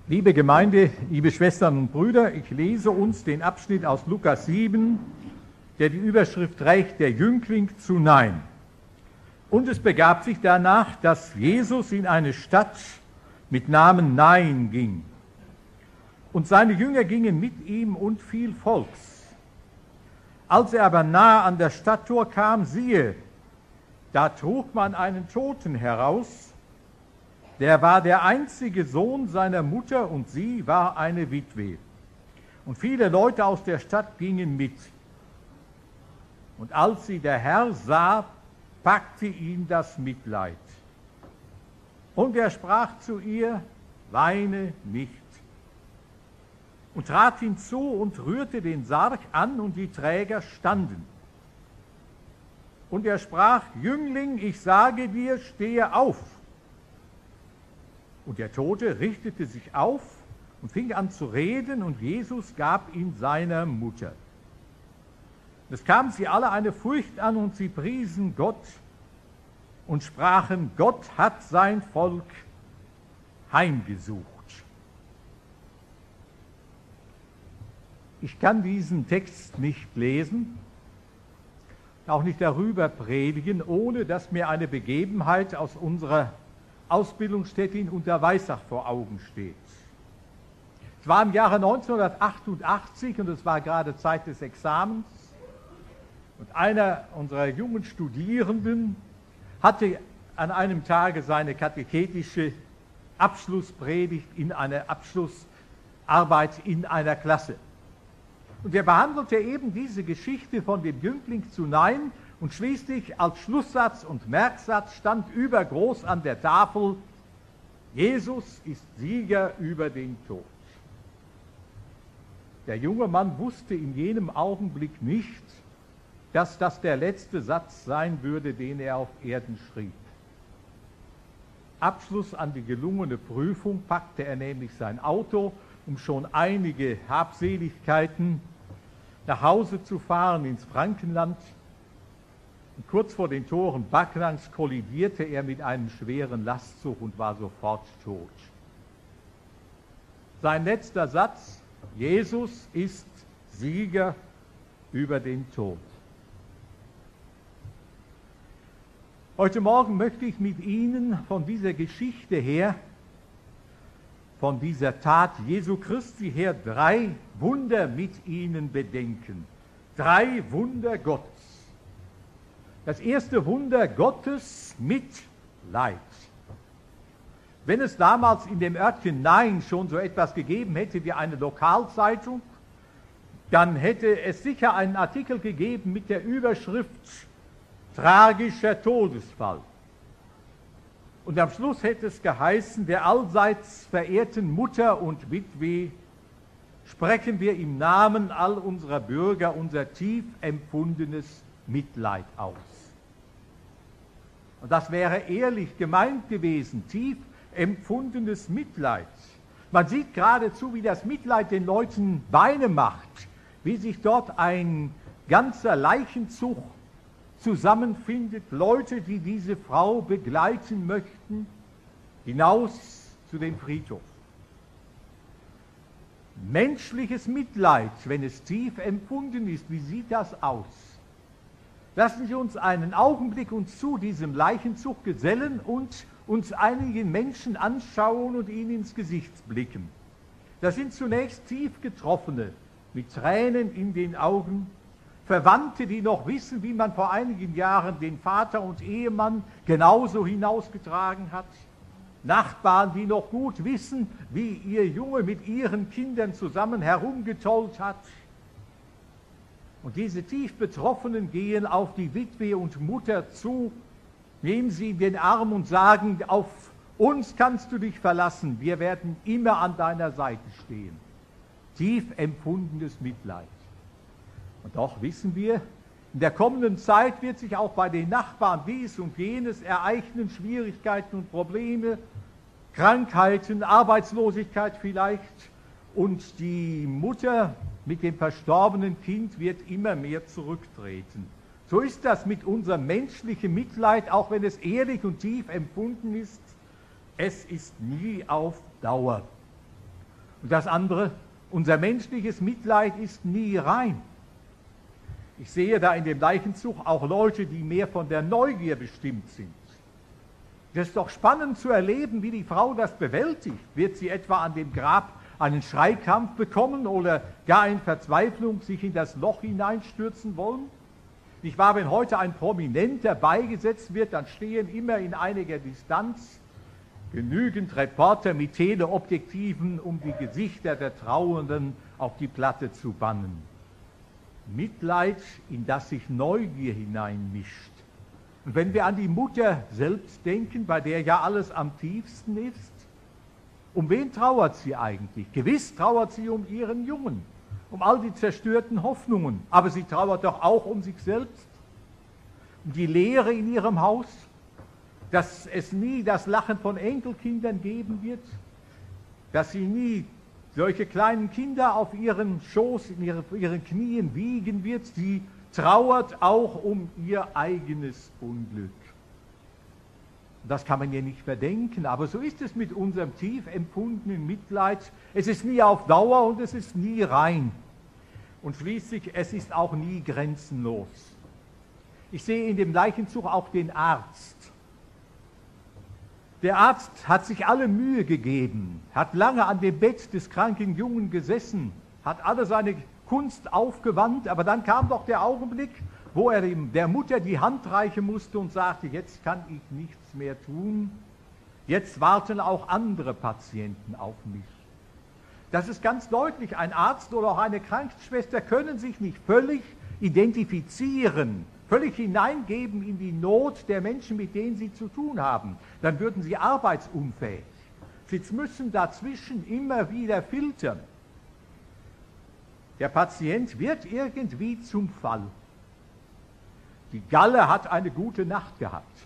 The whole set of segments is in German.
Liebe Gemeinde, liebe Schwestern und Brüder, ich lese uns den Abschnitt aus Lukas 7, der die Überschrift trägt, der Jüngling zu Nain. Und es begab sich danach, dass Jesus in eine Stadt mit Namen Nain ging. Und seine Jünger gingen mit ihm und viel Volks. Als er aber nahe an das Stadttor kam, siehe, da trug man einen Toten heraus, der war der einzige Sohn seiner Mutter und sie war eine Witwe. Und viele Leute aus der Stadt gingen mit. Und als sie der Herr sah, packte ihn das Mitleid. Und er sprach zu ihr, weine nicht. Und trat hinzu und rührte den Sarg an und die Träger standen. Und er sprach, Jüngling, ich sage dir, stehe auf. Und der Tote richtete sich auf und fing an zu reden, und Jesus gab ihn seiner Mutter. Es kam sie alle eine Furcht an, und sie priesen Gott und sprachen, Gott hat sein Volk heimgesucht. Ich kann diesen Text nicht lesen, auch nicht darüber predigen, ohne dass mir eine Begebenheit aus unserer Ausbildungsstätte in Unterweissach vor Augen steht. Es war im Jahre 1988 und es war gerade Zeit des Examens. Und einer unserer jungen Studierenden hatte an einem Tage seine katechetische Abschlusspredigt in einer Abschlussarbeit in einer Klasse. Und er behandelte eben diese Geschichte von dem Jüngling zu Nain, und schließlich als Schlusssatz und Merksatz stand übergroß an der Tafel, Jesus ist Sieger über den Tod. Der junge Mann wusste in jenem Augenblick nicht, dass das der letzte Satz sein würde, den er auf Erden schrieb. Abschluss an die gelungene Prüfung packte er nämlich sein Auto, um schon einige Habseligkeiten nach Hause zu fahren ins Frankenland. Und kurz vor den Toren Backlands kollidierte er mit einem schweren Lastzug und war sofort tot. Sein letzter Satz, Jesus ist Sieger über den Tod. Heute Morgen möchte ich mit Ihnen von dieser Geschichte her, von dieser Tat Jesu Christi her, 3 Wunder mit Ihnen bedenken. 3 Wunder Gottes. Das erste Wunder Gottes, Mitleid. Wenn es damals in dem Örtchen Nain schon so etwas gegeben hätte wie eine Lokalzeitung, dann hätte es sicher einen Artikel gegeben mit der Überschrift tragischer Todesfall. Und am Schluss hätte es geheißen, der allseits verehrten Mutter und Witwe sprechen wir im Namen all unserer Bürger unser tief empfundenes Mitleid aus. Und das wäre ehrlich gemeint gewesen, tief empfundenes Mitleid. Man sieht geradezu, wie das Mitleid den Leuten Beine macht, wie sich dort ein ganzer Leichenzug zusammenfindet, Leute, die diese Frau begleiten möchten, hinaus zu dem Friedhof. Menschliches Mitleid, wenn es tief empfunden ist, wie sieht das aus? Lassen Sie uns einen Augenblick uns zu diesem Leichenzug gesellen und uns einige Menschen anschauen und ihnen ins Gesicht blicken. Das sind zunächst tief Getroffene, mit Tränen in den Augen, Verwandte, die noch wissen, wie man vor einigen Jahren den Vater und Ehemann genauso hinausgetragen hat, Nachbarn, die noch gut wissen, wie ihr Junge mit ihren Kindern zusammen herumgetollt hat. Und diese tief Betroffenen gehen auf die Witwe und Mutter zu, nehmen sie in den Arm und sagen, auf uns kannst du dich verlassen, wir werden immer an deiner Seite stehen. Tief empfundenes Mitleid. Und doch wissen wir, in der kommenden Zeit wird sich auch bei den Nachbarn dies und jenes ereignen, Schwierigkeiten und Probleme, Krankheiten, Arbeitslosigkeit vielleicht, und die Mutter mit dem verstorbenen Kind wird immer mehr zurücktreten. So ist das mit unserem menschlichen Mitleid, auch wenn es ehrlich und tief empfunden ist. Es ist nie auf Dauer. Und das andere, unser menschliches Mitleid ist nie rein. Ich sehe da in dem Leichenzug auch Leute, die mehr von der Neugier bestimmt sind. Das ist doch spannend zu erleben, wie die Frau das bewältigt. Wird sie etwa an dem Grab einen Schreikrampf bekommen oder gar in Verzweiflung sich in das Loch hineinstürzen wollen? Nicht wahr, wenn heute ein Prominenter beigesetzt wird, dann stehen immer in einiger Distanz genügend Reporter mit Teleobjektiven, um die Gesichter der Trauernden auf die Platte zu bannen. Mitleid, in das sich Neugier hineinmischt. Und wenn wir an die Mutter selbst denken, bei der ja alles am tiefsten ist, um wen trauert sie eigentlich? Gewiss trauert sie um ihren Jungen, um all die zerstörten Hoffnungen, aber sie trauert doch auch um sich selbst, um die Leere in ihrem Haus, dass es nie das Lachen von Enkelkindern geben wird, dass sie nie solche kleinen Kinder auf ihren Schoß, in ihren Knien wiegen wird. Sie trauert auch um ihr eigenes Unglück. Das kann man ihr nicht verdenken, aber so ist es mit unserem tief empfundenen Mitleid. Es ist nie auf Dauer und es ist nie rein. Und schließlich, es ist auch nie grenzenlos. Ich sehe in dem Leichenzug auch den Arzt. Der Arzt hat sich alle Mühe gegeben, hat lange an dem Bett des kranken Jungen gesessen, hat alle seine Kunst aufgewandt, aber dann kam doch der Augenblick, wo er der Mutter die Hand reichen musste und sagte, jetzt kann ich nichts mehr tun, jetzt warten auch andere Patienten auf mich. Das ist ganz deutlich, ein Arzt oder auch eine Krankenschwester können sich nicht völlig identifizieren, völlig hineingeben in die Not der Menschen, mit denen sie zu tun haben. Dann würden sie arbeitsunfähig. Sie müssen dazwischen immer wieder filtern. Der Patient wird irgendwie zum Fall. Die Galle hat eine gute Nacht gehabt.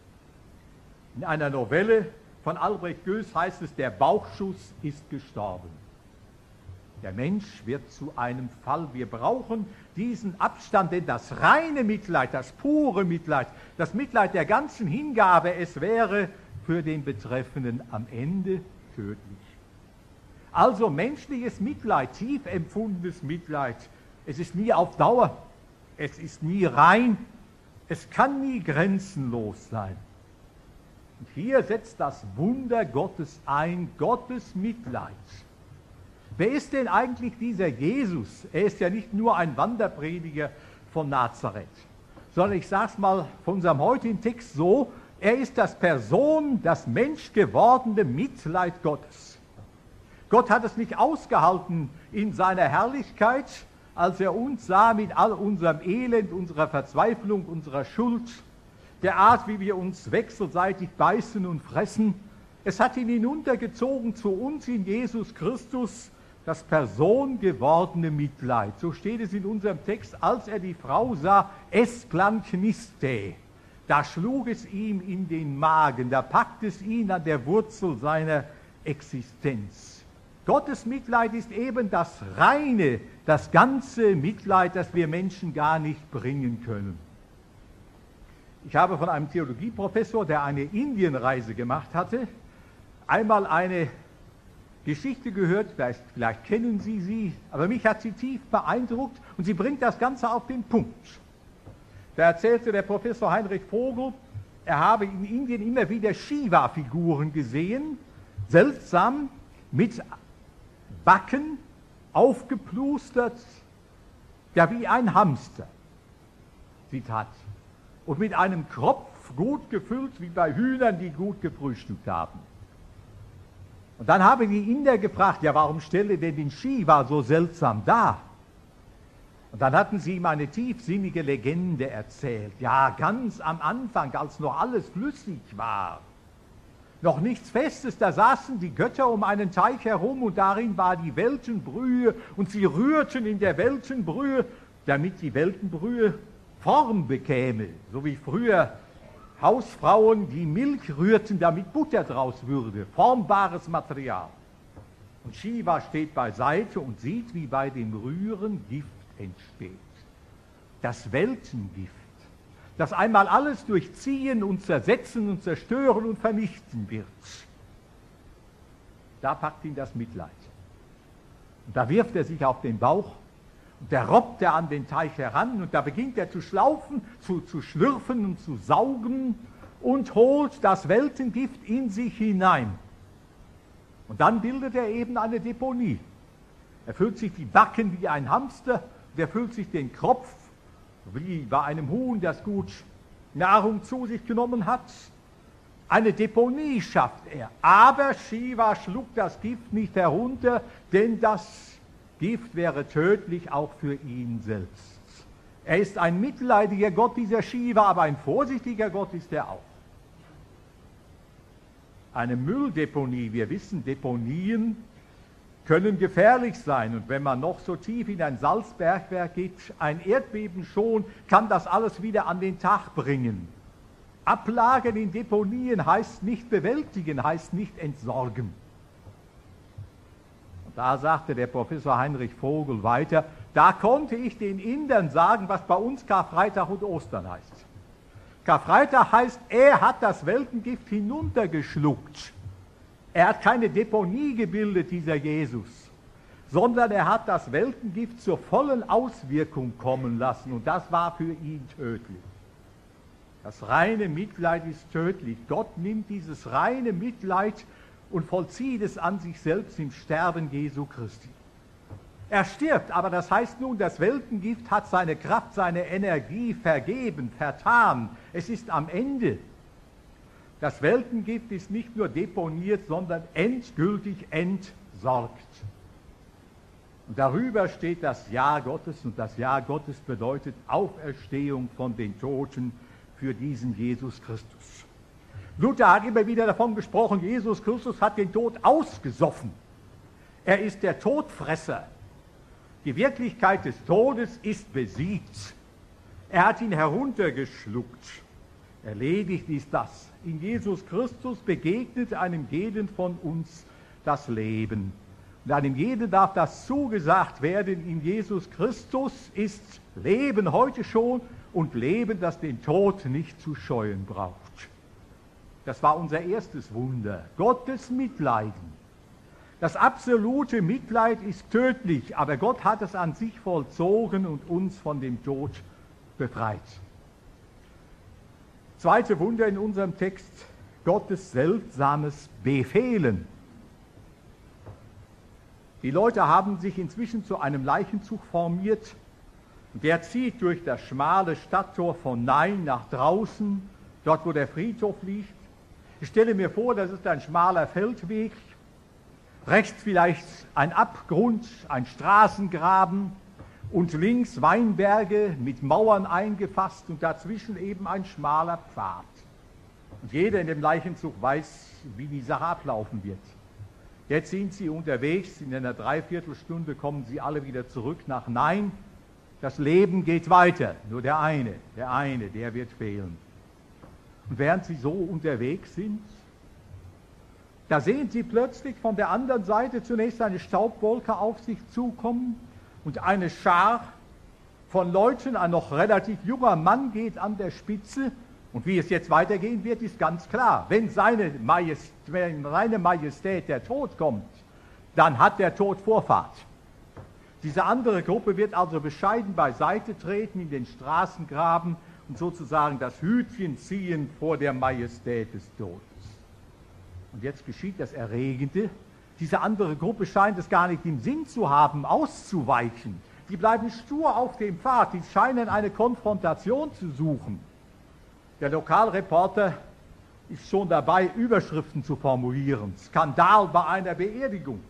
In einer Novelle von Albrecht Goes heißt es, der Bauchschuss ist gestorben. Der Mensch wird zu einem Fall. Wir brauchen diesen Abstand, denn das reine Mitleid, das pure Mitleid, das Mitleid der ganzen Hingabe, es wäre für den Betreffenden am Ende tödlich. Also menschliches Mitleid, tief empfundenes Mitleid, es ist nie auf Dauer, es ist nie rein, es kann nie grenzenlos sein. Und hier setzt das Wunder Gottes ein, Gottes Mitleid. Wer ist denn eigentlich dieser Jesus? Er ist ja nicht nur ein Wanderprediger von Nazareth, sondern ich sage es mal von unserem heutigen Text so, er ist das menschgewordene Mitleid Gottes. Gott hat es nicht ausgehalten in seiner Herrlichkeit, als er uns sah mit all unserem Elend, unserer Verzweiflung, unserer Schuld, der Art, wie wir uns wechselseitig beißen und fressen. Es hat ihn hinuntergezogen zu uns in Jesus Christus, das persongewordene Mitleid. So steht es in unserem Text, als er die Frau sah, es plankniste. Da schlug es ihm in den Magen, da packte es ihn an der Wurzel seiner Existenz. Gottes Mitleid ist eben das reine, das ganze Mitleid, das wir Menschen gar nicht bringen können. Ich habe von einem Theologieprofessor, der eine Indienreise gemacht hatte, einmal eine Geschichte gehört, vielleicht kennen Sie sie, aber mich hat sie tief beeindruckt und sie bringt das Ganze auf den Punkt. Da erzählte der Professor Heinrich Vogel, er habe in Indien immer wieder Shiva-Figuren gesehen, seltsam, mit Backen aufgeplustert, ja wie ein Hamster. Zitat. Und mit einem Kropf gut gefüllt, wie bei Hühnern, die gut gefrühstückt haben. Und dann haben die Inder gefragt, ja, warum stelle denn den Shiva so seltsam dar? Und dann hatten sie ihm eine tiefsinnige Legende erzählt. Ja, ganz am Anfang, als noch alles flüssig war, noch nichts Festes, da saßen die Götter um einen Teich herum und darin war die Weltenbrühe und sie rührten in der Weltenbrühe, damit die Weltenbrühe Form bekäme, so wie früher Hausfrauen die Milch rührten, damit Butter draus würde, formbares Material. Und Shiva steht beiseite und sieht, wie bei dem Rühren Gift entsteht. Das Weltengift, das einmal alles durchziehen und zersetzen und zerstören und vernichten wird. Da packt ihn das Mitleid. Und da wirft er sich auf den Bauch und da robbt er an den Teich heran und da beginnt er zu schlaufen, zu schlürfen und zu saugen und holt das Weltengift in sich hinein. Und dann bildet er eben eine Deponie. Er füllt sich die Backen wie ein Hamster, und er füllt sich den Kropf wie bei einem Huhn, das gut Nahrung zu sich genommen hat. Eine Deponie schafft er. Aber Shiva schluckt das Gift nicht herunter, denn das Gift wäre tödlich auch für ihn selbst. Er ist ein mitleidiger Gott, dieser Shiva, aber ein vorsichtiger Gott ist er auch. Eine Mülldeponie, wir wissen, Deponien können gefährlich sein. Und wenn man noch so tief in ein Salzbergwerk geht, ein Erdbeben schon, kann das alles wieder an den Tag bringen. Ablagern in Deponien heißt nicht bewältigen, heißt nicht entsorgen. Und da sagte der Professor Heinrich Vogel weiter, da konnte ich den Indern sagen, was bei uns Karfreitag und Ostern heißt. Karfreitag heißt, er hat das Weltengift hinuntergeschluckt. Er hat keine Deponie gebildet, dieser Jesus, sondern er hat das Weltengift zur vollen Auswirkung kommen lassen und das war für ihn tödlich. Das reine Mitleid ist tödlich. Gott nimmt dieses reine Mitleid und vollzieht es an sich selbst im Sterben Jesu Christi. Er stirbt, aber das heißt nun, das Weltengift hat seine Kraft, seine Energie vergeben, vertan. Es ist am Ende. Das Weltengift ist nicht nur deponiert, sondern endgültig entsorgt. Und darüber steht das Ja Gottes und das Ja Gottes bedeutet Auferstehung von den Toten für diesen Jesus Christus. Luther hat immer wieder davon gesprochen, Jesus Christus hat den Tod ausgesoffen. Er ist der Todfresser. Die Wirklichkeit des Todes ist besiegt. Er hat ihn heruntergeschluckt. Erledigt ist das. In Jesus Christus begegnet einem jeden von uns das Leben. Und einem jeden darf das zugesagt werden, in Jesus Christus ist Leben heute schon und Leben, das den Tod nicht zu scheuen braucht. Das war unser erstes Wunder, Gottes Mitleiden. Das absolute Mitleid ist tödlich, aber Gott hat es an sich vollzogen und uns von dem Tod befreit. Zweite Wunder in unserem Text, Gottes seltsames Befehlen. Die Leute haben sich inzwischen zu einem Leichenzug formiert. Der zieht durch das schmale Stadttor von Nain nach draußen, dort wo der Friedhof liegt. Ich stelle mir vor, das ist ein schmaler Feldweg, rechts vielleicht ein Abgrund, ein Straßengraben und links Weinberge mit Mauern eingefasst und dazwischen eben ein schmaler Pfad. Und jeder in dem Leichenzug weiß, wie die Sache ablaufen wird. Jetzt sind sie unterwegs, in einer Dreiviertelstunde kommen sie alle wieder zurück nach Nain. Das Leben geht weiter, nur der eine, der wird fehlen. Und während sie so unterwegs sind, da sehen sie plötzlich von der anderen Seite zunächst eine Staubwolke auf sich zukommen und eine Schar von Leuten, ein noch relativ junger Mann geht an der Spitze. Und wie es jetzt weitergehen wird, ist ganz klar. Wenn seine Majestät der Tod kommt, dann hat der Tod Vorfahrt. Diese andere Gruppe wird also bescheiden beiseite treten in den Straßengraben und sozusagen das Hütchen ziehen vor der Majestät des Todes. Und jetzt geschieht das Erregende. Diese andere Gruppe scheint es gar nicht im Sinn zu haben, auszuweichen. Die bleiben stur auf dem Pfad, die scheinen eine Konfrontation zu suchen. Der Lokalreporter ist schon dabei, Überschriften zu formulieren. Skandal bei einer Beerdigung.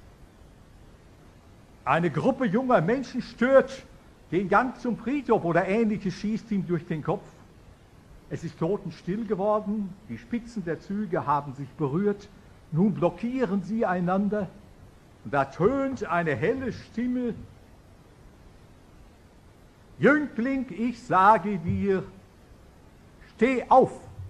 Eine Gruppe junger Menschen stört den Gang zum Friedhof oder Ähnliches schießt ihm durch den Kopf. Es ist totenstill geworden, die Spitzen der Züge haben sich berührt, nun blockieren sie einander und da tönt eine helle Stimme: Jüngling, ich sage dir, steh auf!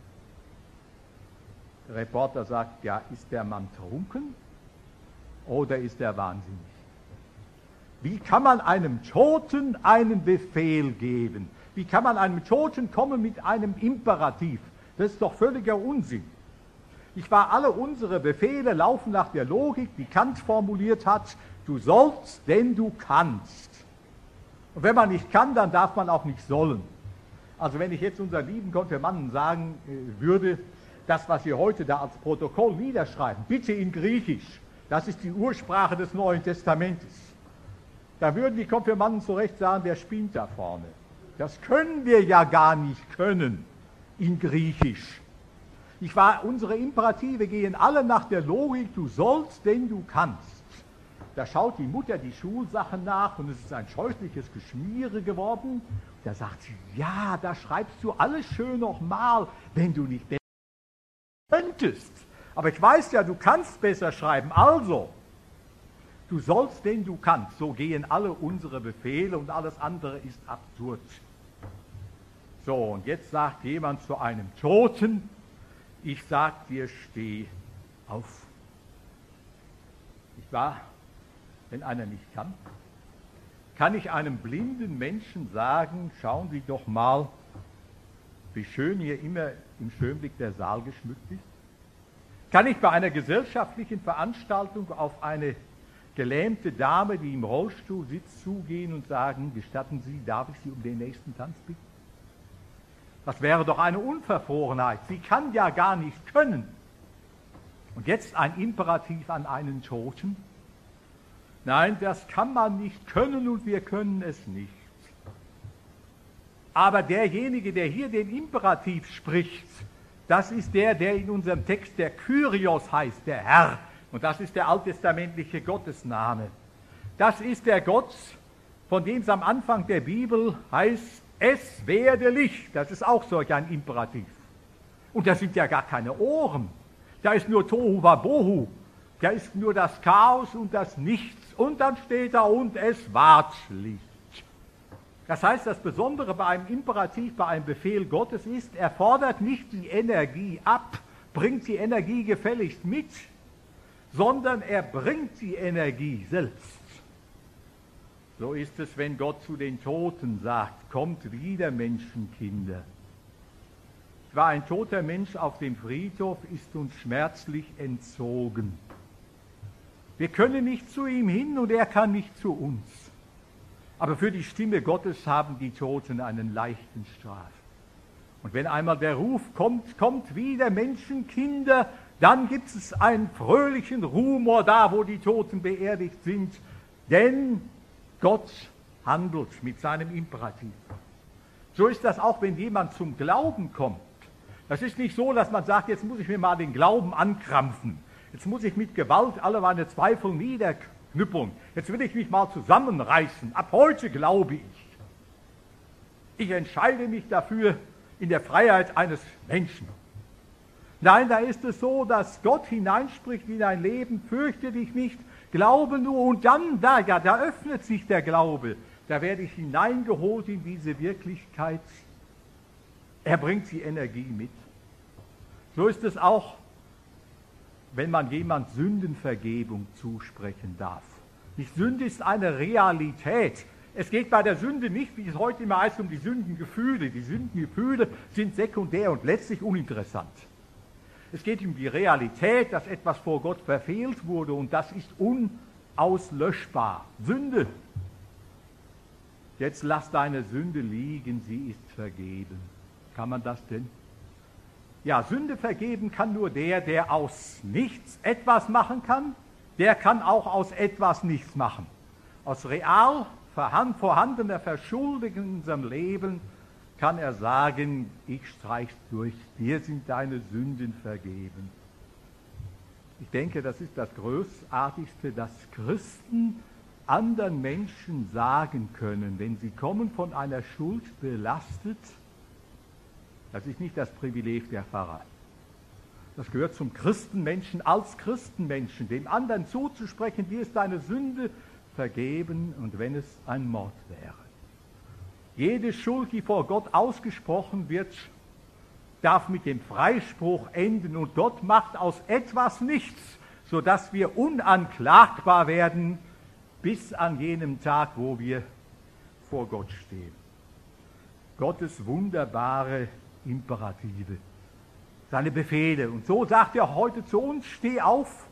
Der Reporter sagt, ja, ist der Mann trunken oder ist er wahnsinnig? Wie kann man einem Toten einen Befehl geben? Wie kann man einem Toten kommen mit einem Imperativ? Das ist doch völliger Unsinn. Nicht wahr? Alle unsere Befehle laufen nach der Logik, die Kant formuliert hat. Du sollst, denn du kannst. Und wenn man nicht kann, dann darf man auch nicht sollen. Also wenn ich jetzt unseren lieben Konfirmanden sagen würde, das, was wir heute da als Protokoll niederschreiben, bitte in Griechisch, das ist die Ursprache des Neuen Testamentes, da würden die Konfirmanden zu Recht sagen, der spinnt da vorne. Das können wir ja gar nicht können in Griechisch. Ich war, unsere Imperative gehen alle nach der Logik, du sollst, denn du kannst. Da schaut die Mutter die Schulsachen nach und es ist ein scheußliches Geschmiere geworden. Da sagt sie, ja, da schreibst du alles schön nochmal, wenn du nicht besser könntest. Aber ich weiß ja, du kannst besser schreiben, also, du sollst, denn du kannst. So gehen alle unsere Befehle und alles andere ist absurd. So, und jetzt sagt jemand zu einem Toten, ich sag dir, steh auf. Nicht wahr? Wenn einer nicht kann ich einem blinden Menschen sagen, schauen Sie doch mal, wie schön hier immer im Schönblick der Saal geschmückt ist? Kann ich bei einer gesellschaftlichen Veranstaltung auf eine gelähmte Dame, die im Rollstuhl sitzt, zugehen und sagen, gestatten Sie, darf ich Sie um den nächsten Tanz bitten? Das wäre doch eine Unverfrorenheit. Sie kann ja gar nicht können. Und jetzt ein Imperativ an einen Toten. Nein, das kann man nicht können und wir können es nicht. Aber derjenige, der hier den Imperativ spricht, das ist der in unserem Text der Kyrios heißt, der Herr. Und das ist der alttestamentliche Gottesname. Das ist der Gott, von dem es am Anfang der Bibel heißt, es werde Licht. Das ist auch solch ein Imperativ. Und da sind ja gar keine Ohren. Da ist nur Tohu Wabohu. Da ist nur das Chaos und das Nichts. Und dann steht da, und es ward Licht. Das heißt, das Besondere bei einem Imperativ, bei einem Befehl Gottes ist, er fordert nicht die Energie ab, bringt die Energie gefälligst mit, sondern er bringt die Energie selbst. So ist es, wenn Gott zu den Toten sagt, kommt wieder, Menschenkinder. War ein toter Mensch auf dem Friedhof, ist uns schmerzlich entzogen. Wir können nicht zu ihm hin und er kann nicht zu uns. Aber für die Stimme Gottes haben die Toten einen leichten Straf. Und wenn einmal der Ruf kommt, kommt wieder, Menschenkinder, dann gibt es einen fröhlichen Rumor da, wo die Toten beerdigt sind. Denn Gott handelt mit seinem Imperativ. So ist das auch, wenn jemand zum Glauben kommt. Das ist nicht so, dass man sagt, jetzt muss ich mir mal den Glauben ankrampfen. Jetzt muss ich mit Gewalt alle meine Zweifel niederknüppeln. Jetzt will ich mich mal zusammenreißen. Ab heute glaube ich. Ich entscheide mich dafür in der Freiheit eines Menschen. Nein, da ist es so, dass Gott hineinspricht in dein Leben, fürchte dich nicht, glaube nur, und dann, da öffnet sich der Glaube. Da werde ich hineingeholt in diese Wirklichkeit. Er bringt die Energie mit. So ist es auch, wenn man jemand Sündenvergebung zusprechen darf. Nicht, Sünde ist eine Realität. Es geht bei der Sünde nicht, wie es heute immer heißt, um die Sündengefühle. Die Sündengefühle sind sekundär und letztlich uninteressant. Es geht um die Realität, dass etwas vor Gott verfehlt wurde und das ist unauslöschbar. Sünde. Jetzt lass deine Sünde liegen, sie ist vergeben. Kann man das denn? Ja, Sünde vergeben kann nur der aus nichts etwas machen kann, der kann auch aus etwas nichts machen. Aus real vorhandener Verschuldung in unserem Leben kann er sagen, ich streich's durch, dir sind deine Sünden vergeben. Ich denke, das ist das Großartigste, dass Christen anderen Menschen sagen können, wenn sie kommen von einer Schuld belastet. Das ist nicht das Privileg der Pfarrer. Das gehört zum Christenmenschen als Christenmenschen, dem anderen zuzusprechen, dir ist deine Sünde vergeben und wenn es ein Mord wäre. Jede Schuld, die vor Gott ausgesprochen wird, darf mit dem Freispruch enden und Gott macht aus etwas nichts, sodass wir unanklagbar werden bis an jenem Tag, wo wir vor Gott stehen. Gottes wunderbare Imperative. seine Befehle. Und so sagt er heute zu uns, steh auf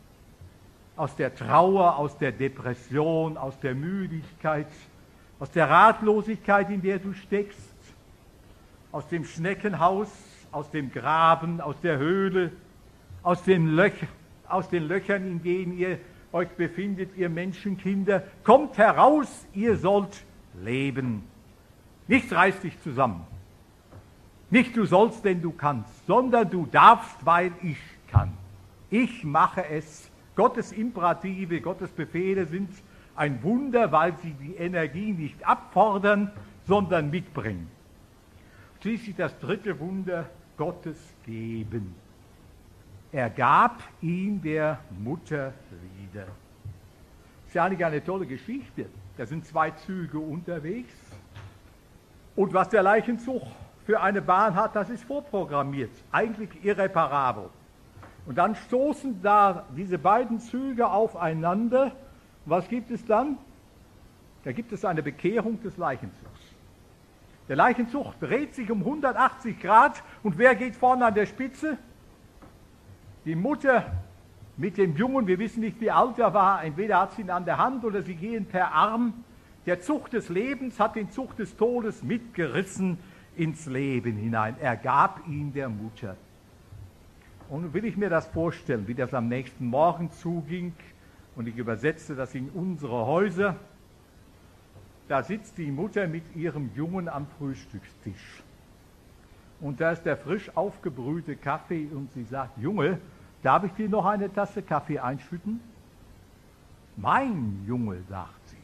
aus der Trauer, aus der Depression, aus der Müdigkeit, aus der Ratlosigkeit, in der du steckst, aus dem Schneckenhaus, aus dem Graben, aus der Höhle, aus den Löchern, in denen ihr euch befindet, ihr Menschenkinder. Kommt heraus, ihr sollt leben. Nichts reißt dich zusammen. Nicht du sollst, denn du kannst, sondern du darfst, weil ich kann. Ich mache es. Gottes Imperative, Gottes Befehle sind ein Wunder, weil sie die Energie nicht abfordern, sondern mitbringen. Schließlich das dritte Wunder, Gottes Geben. Er gab ihn der Mutter wieder. Das ist ja eigentlich eine tolle Geschichte. Da sind zwei Züge unterwegs. Und was der Leichenzug für eine Bahn hat, das ist vorprogrammiert. Eigentlich irreparabel. Und dann stoßen da diese beiden Züge aufeinander. Was gibt es dann? Da gibt es eine Bekehrung des Leichenzugs. Der Leichenzug dreht sich um 180 Grad und wer geht vorne an der Spitze? Die Mutter mit dem Jungen, wir wissen nicht, wie alt er war, entweder hat sie ihn an der Hand oder sie gehen per Arm. Der Zug des Lebens hat den Zug des Todes mitgerissen ins Leben hinein. Er gab ihn der Mutter. Und nun will ich mir das vorstellen, wie das am nächsten Morgen zuging, und ich übersetze das in unsere Häuser. Da sitzt die Mutter mit ihrem Jungen am Frühstückstisch. Und da ist der frisch aufgebrühte Kaffee und sie sagt, Junge, darf ich dir noch eine Tasse Kaffee einschütten? Mein Junge, sagt sie.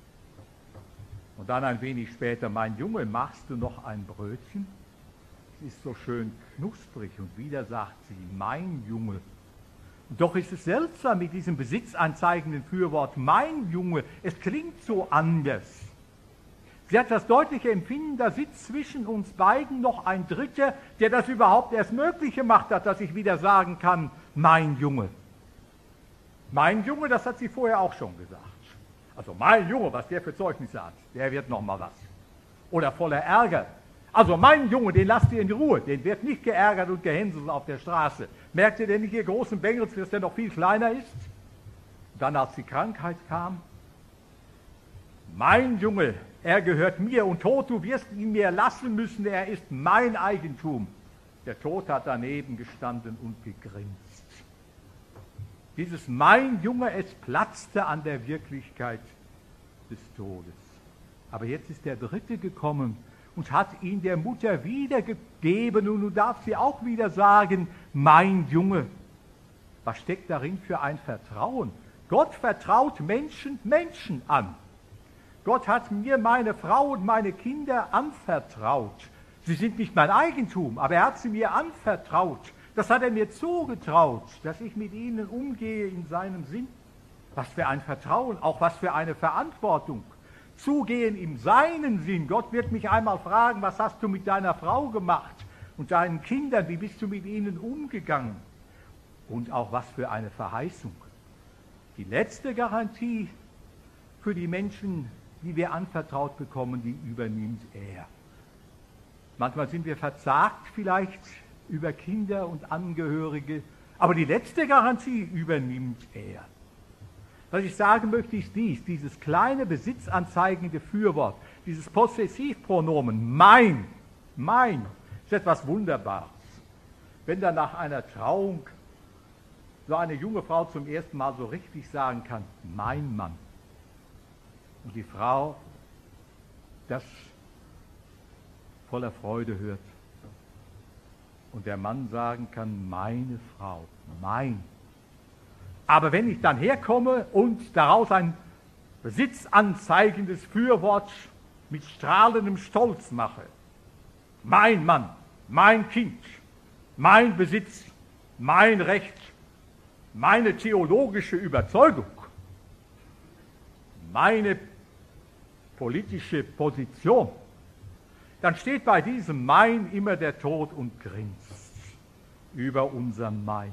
Und dann ein wenig später, mein Junge, machst du noch ein Brötchen? Es ist so schön knusprig. Und wieder sagt sie, mein Junge. Und doch ist es seltsam mit diesem besitzanzeigenden Fürwort, mein Junge. Es klingt so anders. Sie hat das deutliche Empfinden, da sitzt zwischen uns beiden noch ein Dritter, der das überhaupt erst möglich gemacht hat, dass ich wieder sagen kann, mein Junge. Mein Junge, das hat sie vorher auch schon gesagt. Also mein Junge, was der für Zeugnisse hat, der wird noch mal was. Oder voller Ärger. Also mein Junge, den lasst ihr in Ruhe, den wird nicht geärgert und gehänselt auf der Straße. Merkt ihr denn nicht, ihr großen Bengels, dass der noch viel kleiner ist? Dann, als die Krankheit kam, mein Junge, er gehört mir und Tod, du wirst ihn mir lassen müssen, er ist mein Eigentum. Der Tod hat daneben gestanden und gegrinst. Dieses mein Junge, es platzte an der Wirklichkeit des Todes. Aber jetzt ist der Dritte gekommen und hat ihn der Mutter wiedergegeben und du darfst sie auch wieder sagen, mein Junge. Was steckt darin für ein Vertrauen? Gott vertraut Menschen an. Gott hat mir meine Frau und meine Kinder anvertraut. Sie sind nicht mein Eigentum, aber er hat sie mir anvertraut. Das hat er mir zugetraut, dass ich mit ihnen umgehe in seinem Sinn. Was für ein Vertrauen, auch was für eine Verantwortung. Zugehen in seinen Sinn. Gott wird mich einmal fragen, was hast du mit deiner Frau gemacht und deinen Kindern, wie bist du mit ihnen umgegangen? Und auch was für eine Verheißung. Die letzte Garantie für die Menschen, die wir anvertraut bekommen, die übernimmt er. Manchmal sind wir verzagt vielleicht über Kinder und Angehörige, aber die letzte Garantie übernimmt er. Was ich sagen möchte, ist dieses kleine besitzanzeigende Fürwort, dieses Possessivpronomen, mein, ist etwas Wunderbares. Wenn dann nach einer Trauung so eine junge Frau zum ersten Mal so richtig sagen kann, mein Mann, und die Frau das voller Freude hört und der Mann sagen kann, meine Frau, mein. Aber wenn ich dann herkomme und daraus ein besitzanzeigendes Fürwort mit strahlendem Stolz mache, mein Mann, mein Kind, mein Besitz, mein Recht, meine theologische Überzeugung, meine politische Position, dann steht bei diesem Mein immer der Tod und grinst über unser Mein.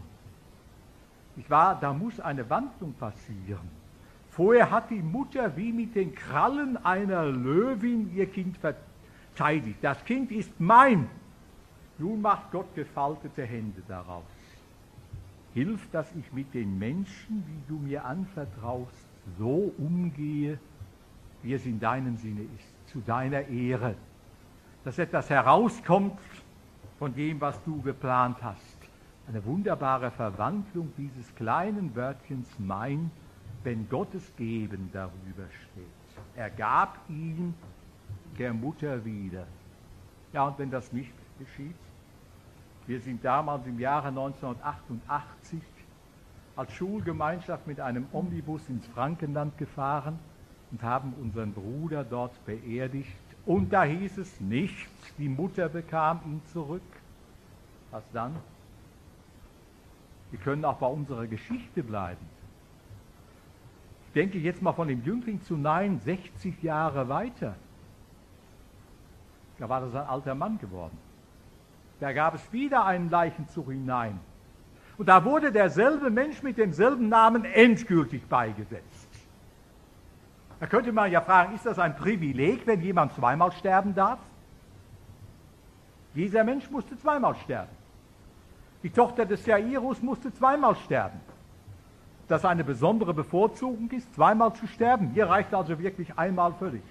Da muss eine Wandlung passieren. Vorher hat die Mutter wie mit den Krallen einer Löwin ihr Kind verteidigt. Das Kind ist mein. Nun macht Gott gefaltete Hände daraus. Hilf, dass ich mit den Menschen, die du mir anvertraust, so umgehe, wie es in deinem Sinne ist, zu deiner Ehre. Dass etwas herauskommt von dem, was du geplant hast. Eine wunderbare Verwandlung dieses kleinen Wörtchens mein, wenn Gottes Geben darüber steht. Er gab ihn der Mutter wieder. Ja, und wenn das nicht geschieht, wir sind damals im Jahre 1988 als Schulgemeinschaft mit einem Omnibus ins Frankenland gefahren und haben unseren Bruder dort beerdigt. Und da hieß es nichts, die Mutter bekam ihn zurück. Was dann? Wir können auch bei unserer Geschichte bleiben. Ich denke jetzt mal von dem Jüngling zu Nain 60 Jahre weiter. Da war das ein alter Mann geworden. Da gab es wieder einen Leichenzug hinein. Und da wurde derselbe Mensch mit demselben Namen endgültig beigesetzt. Da könnte man ja fragen, ist das ein Privileg, wenn jemand zweimal sterben darf? Dieser Mensch musste zweimal sterben. Die Tochter des Jairus musste zweimal sterben. Das eine besondere Bevorzugung ist, zweimal zu sterben. Hier reicht also wirklich einmal völlig.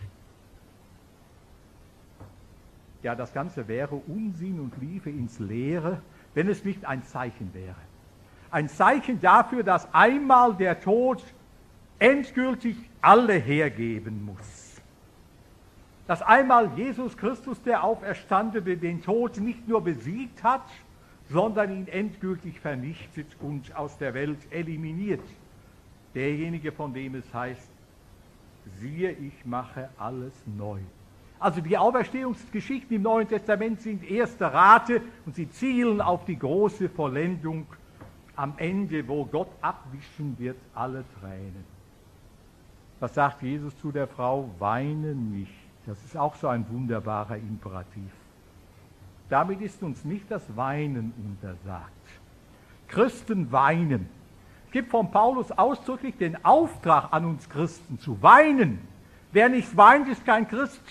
Ja, das Ganze wäre Unsinn und liefe ins Leere, wenn es nicht ein Zeichen wäre. Ein Zeichen dafür, dass einmal der Tod endgültig alle hergeben muss. Dass einmal Jesus Christus, der Auferstandene, den Tod nicht nur besiegt hat, sondern ihn endgültig vernichtet und aus der Welt eliminiert. Derjenige, von dem es heißt, siehe, ich mache alles neu. Also die Auferstehungsgeschichten im Neuen Testament sind erste Rate und sie zielen auf die große Vollendung am Ende, wo Gott abwischen wird alle Tränen. Was sagt Jesus zu der Frau? Weine nicht. Das ist auch so ein wunderbarer Imperativ. Damit ist uns nicht das Weinen untersagt. Christen weinen. Es gibt von Paulus ausdrücklich den Auftrag an uns Christen zu weinen. Wer nicht weint, ist kein Christ.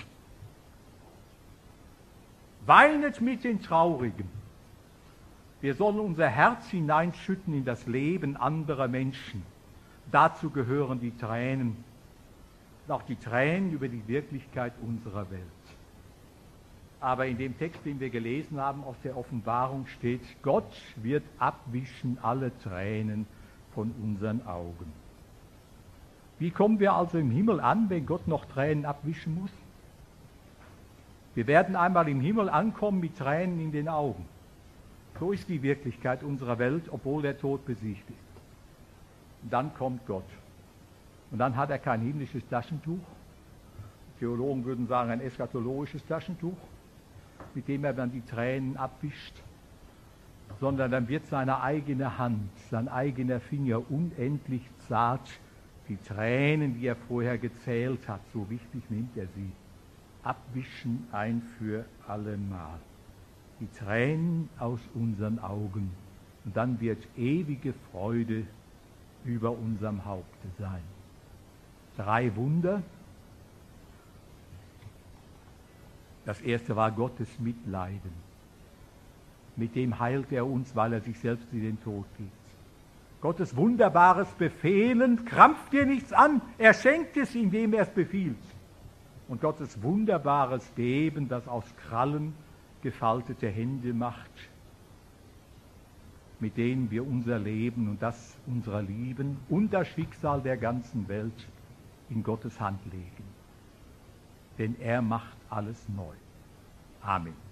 Weinet mit den Traurigen. Wir sollen unser Herz hineinschütten in das Leben anderer Menschen. Dazu gehören die Tränen. Und auch die Tränen über die Wirklichkeit unserer Welt. Aber in dem Text, den wir gelesen haben aus der Offenbarung, steht, Gott wird abwischen alle Tränen von unseren Augen. Wie kommen wir also im Himmel an, wenn Gott noch Tränen abwischen muss? Wir werden einmal im Himmel ankommen mit Tränen in den Augen. So ist die Wirklichkeit unserer Welt, obwohl der Tod besiegt ist. Und dann kommt Gott. Und dann hat er kein himmlisches Taschentuch. Theologen würden sagen, ein eschatologisches Taschentuch, mit dem er dann die Tränen abwischt, sondern dann wird seine eigene Hand, sein eigener Finger unendlich zart die Tränen, die er vorher gezählt hat, so wichtig nimmt er sie, abwischen ein für allemal. Die Tränen aus unseren Augen. Und dann wird ewige Freude über unserem Haupte sein. 3 Wunder. Das erste war Gottes Mitleiden. Mit dem heilt er uns, weil er sich selbst in den Tod gibt. Gottes wunderbares Befehlen, krampft dir nichts an, er schenkt es, indem er es befiehlt. Und Gottes wunderbares Geben, das aus Krallen gefaltete Hände macht, mit denen wir unser Leben und das unserer Lieben und das Schicksal der ganzen Welt in Gottes Hand legen. Denn er macht alles neu. Amen.